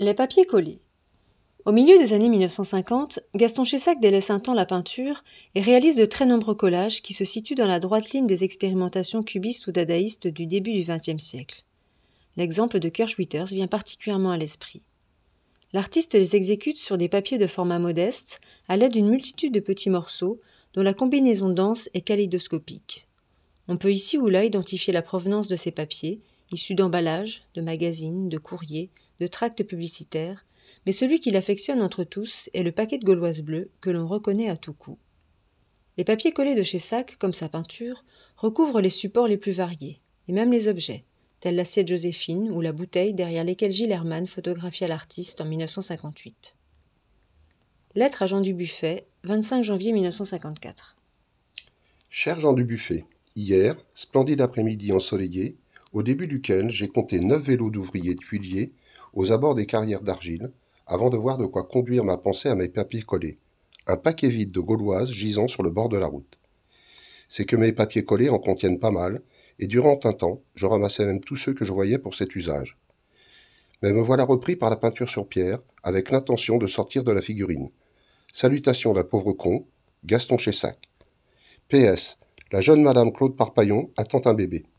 Les papiers collés. Au milieu des années 1950, Gaston Chessac délaisse un temps la peinture et réalise de très nombreux collages qui se situent dans la droite ligne des expérimentations cubistes ou dadaïstes du début du XXe siècle. L'exemple de Kurt Schwitters vient particulièrement à l'esprit. L'artiste les exécute sur des papiers de format modeste à l'aide d'une multitude de petits morceaux dont la combinaison dense est kaléidoscopique. On peut ici ou là identifier la provenance de ces papiers, issus d'emballages, de magazines, de courriers, de tracts publicitaires, mais celui qui l'affectionne entre tous est le paquet de Gauloise bleue que l'on reconnaît à tout coup. Les papiers collés de Chessac, comme sa peinture, recouvrent les supports les plus variés, et même les objets, tels l'assiette Joséphine ou la bouteille derrière lesquelles Gilles Hermann photographia l'artiste en 1958. Lettre à Jean Dubuffet, 25 janvier 1954. Cher Jean Dubuffet, hier, splendide après-midi ensoleillé, au début duquel j'ai compté 9 vélos d'ouvriers tuiliers aux abords des carrières d'argile, avant de voir de quoi conduire ma pensée à mes papiers collés. Un paquet vide de gauloises gisant sur le bord de la route. C'est que mes papiers collés en contiennent pas mal, et durant un temps, je ramassais même tous ceux que je voyais pour cet usage. Mais me voilà repris par la peinture sur pierre, avec l'intention de sortir de la figurine. Salutations d'un pauvre con, Gaston Chessac. PS. La jeune Madame Claude Parpaillon attend un bébé.